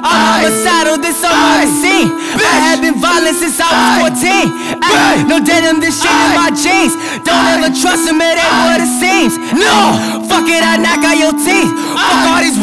I'm homicidal, this I'm on the scene. I have been violent since I was 14. Ay, no denim, this shit in my jeans. Don't ever trust them, it ain't what it seems. No, fuck it, I knock out your teeth. Fuck all these